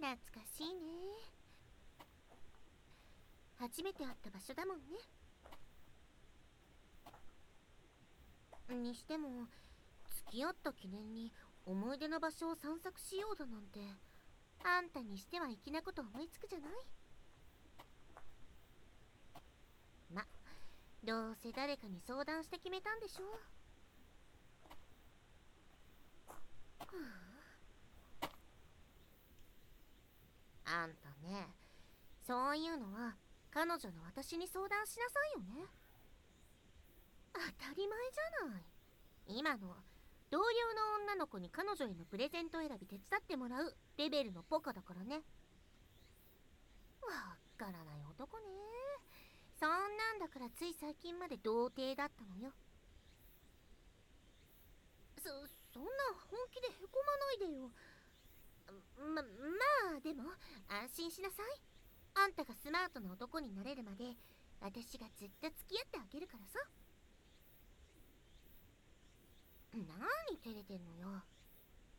懐かしいね。初めて会った場所だもんね。にしても、付き合った記念に思い出の場所を散策しようだなんて、あんたにしては粋なこと思いつくじゃない。ま、どうせ誰かに相談して決めたんでしょ。あんたね、そういうのは彼女の私に相談しなさいよね。当たり前じゃない。今の同僚の女の子に彼女へのプレゼント選び手伝ってもらうレベルのポカだからね。わからない男ね。そんなんだからつい最近まで童貞だったのよ。そんな本気でへこまないでよ。まあでも安心しなさい。あんたがスマートな男になれるまで私がずっと付き合ってあげるからさ。何照れてんのよ。